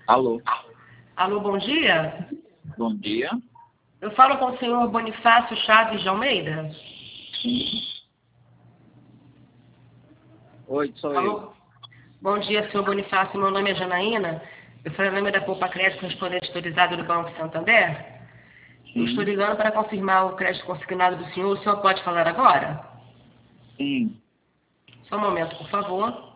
Alô, Alô, bom dia. bom dia. Eu falo com o senhor Bonifácio Chaves de Almeida. Sim. Oi, sou eu. Alô? Bom dia, senhor Bonifácio. Meu nome é Janaína. Eu sou em nome da Poupa Crédito Correspondente Autorizado do Banco Santander. Eu estou Sim. ligando para confirmar o crédito consignado do senhor. O senhor pode falar agora? Sim. Só um momento, por favor.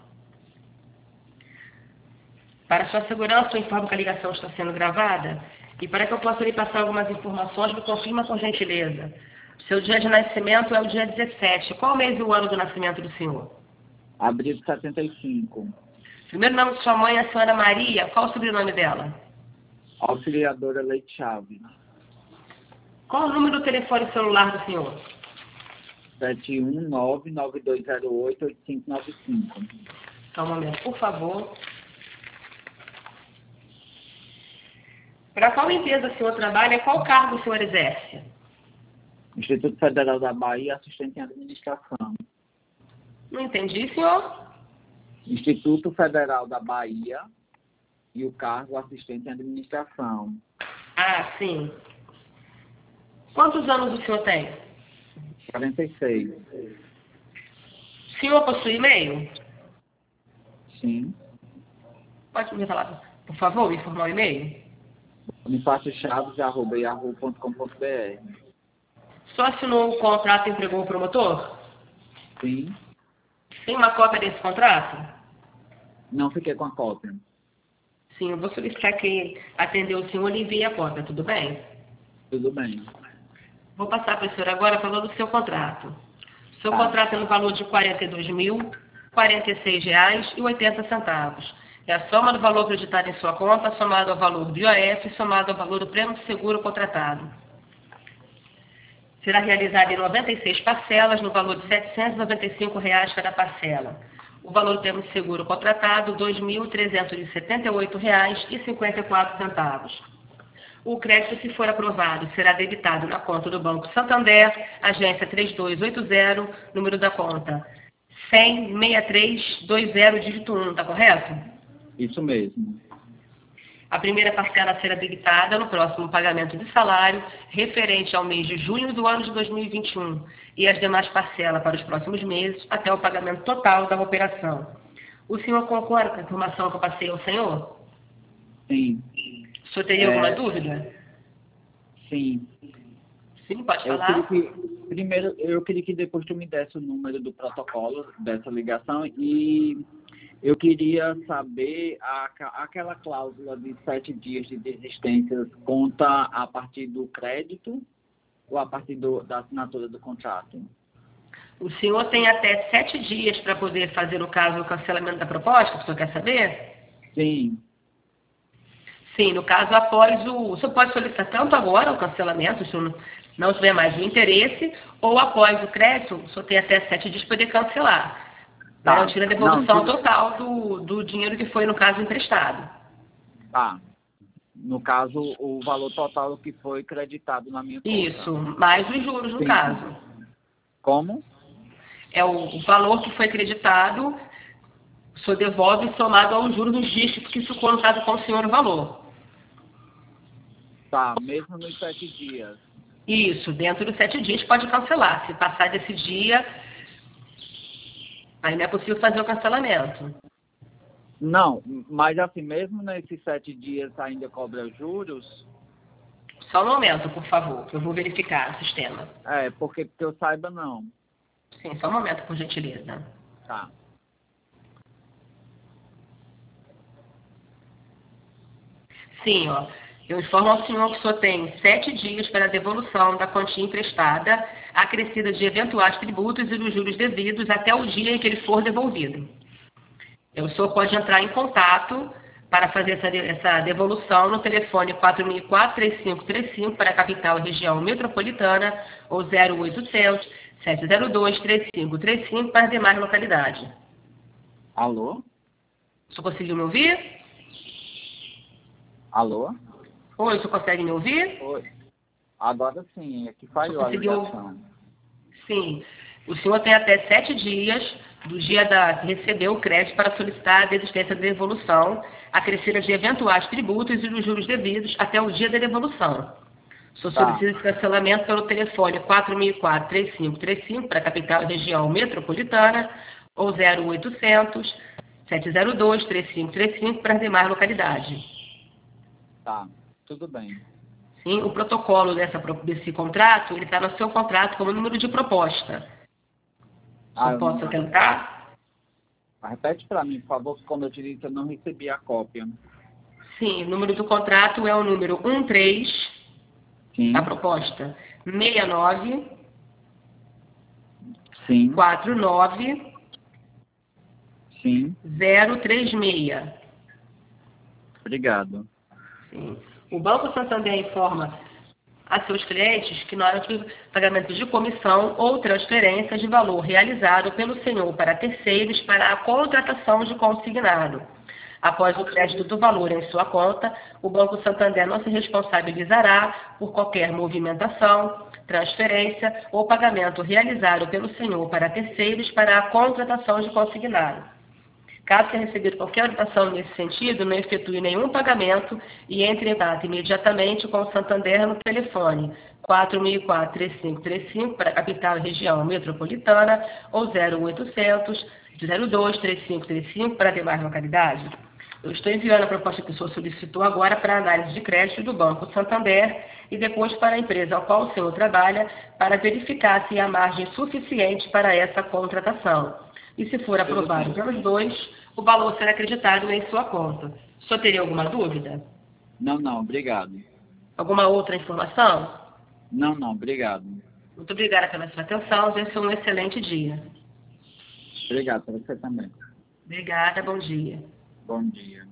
Para sua segurança, eu informo que a ligação está sendo gravada. E para que eu possa lhe passar algumas informações, me confirma por gentileza. Seu dia de nascimento é o dia 17. Qual o mês e o ano do nascimento do senhor? Abril de 75. Primeiro nome de sua mãe é a senhora Maria. Qual o sobrenome dela? Auxiliadora Leite Chaves. Qual o número do telefone celular do senhor? 719-9208-8595. Só um momento, por favor. Para qual empresa o senhor trabalha e qual cargo o senhor exerce? Instituto Federal da Bahia, assistente em administração. Não entendi, senhor. Instituto Federal da Bahia e o cargo assistente em administração. Ah, sim. Quantos anos o senhor tem? 46. O senhor possui e-mail? Sim. Pode me falar, por favor, me informar o e-mail? bonifaciochaves@yahoo.com.br. Só assinou o contrato e entregou o promotor? Sim. Tem uma cópia desse contrato? Não fiquei com a cópia. Sim, eu vou solicitar que atendeu o senhor e envie a cópia, tudo bem? Tudo bem. Vou passar para o senhor agora falando do seu contrato. O seu Tá. contrato é no valor de R$ 42.046,80. É a soma do valor acreditado em sua conta, somado ao valor do IOF, somado ao valor do prêmio de seguro contratado. Será realizado em 96 parcelas, no valor de R$ 795 cada parcela. O valor do prêmio de seguro contratado, R$ 2.378,54. O crédito, se for aprovado, será debitado na conta do Banco Santander, agência 3280, número da conta 1006320, dígito 1, está correto? Isso mesmo. A primeira parcela será debitada no próximo pagamento de salário, referente ao mês de junho do ano de 2021, e as demais parcelas para os próximos meses, até o pagamento total da operação. O senhor concorda com a informação que eu passei ao senhor? Sim. O senhor teria alguma dúvida? Sim. Sim, pode Eu falar. queria que, primeiro, eu queria que depois tu me desse o número do protocolo dessa ligação e eu queria saber aquela cláusula de 7 dias de desistência conta a partir do crédito ou a partir da assinatura do contrato? O senhor tem até 7 dias para poder fazer, no caso, o cancelamento da proposta, o senhor quer saber? Sim. Sim, no caso, após o senhor pode solicitar tanto agora o cancelamento, se o senhor não tiver mais o interesse, ou após o crédito, o senhor tem até 7 dias para poder cancelar, Tá. garantindo a devolução Não, total do dinheiro que foi, no caso, emprestado. Tá. No caso, o valor total que foi creditado na minha conta. Isso, mais os juros, no Sim. caso. Como? É o valor que foi acreditado, o senhor devolve somado aos juros dos dias que ficou, no caso, com o senhor o valor. Tá, mesmo nos 7 dias. Isso, dentro dos 7 dias pode cancelar. Se passar desse dia, aí não é possível fazer o cancelamento. Não, mas assim, mesmo nesses 7 dias ainda cobra juros? Só um momento, por favor, que eu vou verificar o sistema. Porque que eu saiba, não. Sim, só um momento, por gentileza. Tá. Sim, ó. Eu informo ao senhor que o senhor tem 7 dias para a devolução da quantia emprestada, acrescida de eventuais tributos e dos juros devidos até o dia em que ele for devolvido. O senhor pode entrar em contato para fazer essa devolução no telefone 4004-3535 para a capital e região metropolitana ou 0800-702-3535 para as demais localidades. Alô? O senhor conseguiu me ouvir? Alô? Oi, o senhor consegue me ouvir? Oi. Agora sim, é que falhou a ligação. Sim. O senhor tem até 7 dias do dia que recebeu o crédito para solicitar a desistência da devolução, acrescida de eventuais tributos e dos juros devidos até o dia da devolução. Só solicita esse cancelamento pelo telefone 4004-3535 para a capital e região metropolitana ou 0800 702-3535 para as demais localidades. Tá, tudo bem. Sim, o protocolo desse contrato, ele está no seu contrato como número de proposta. Eu posso tentar? Repete para mim, por favor, que como eu te disse, eu não recebi a cópia. Sim, o número do contrato é o número 13, Sim. a proposta 69 Sim. 49 Sim. 036. Obrigado. Sim. O Banco Santander informa a seus clientes que na hora de pagamento de comissão ou transferência de valor realizado pelo senhor para terceiros para a contratação de consignado. Após o crédito do valor em sua conta, o Banco Santander não se responsabilizará por qualquer movimentação, transferência ou pagamento realizado pelo senhor para terceiros para a contratação de consignado. Caso tenha recebido qualquer orientação nesse sentido, não efetue nenhum pagamento e entre em contato imediatamente com o Santander no telefone 4004-3535 para a capital e região metropolitana ou 0800 02-3535 para demais localidades. Eu estou enviando a proposta que o senhor solicitou agora para a análise de crédito do Banco Santander e depois para a empresa ao qual o senhor trabalha para verificar se há margem suficiente para essa contratação. E se for aprovado pelos dois, o valor será acreditado em sua conta. O senhor teria alguma dúvida? Não, obrigado. Alguma outra informação? Não, obrigado. Muito obrigada pela sua atenção. Desejo um excelente dia. Obrigado, para você também. Obrigada, bom dia. Bom dia.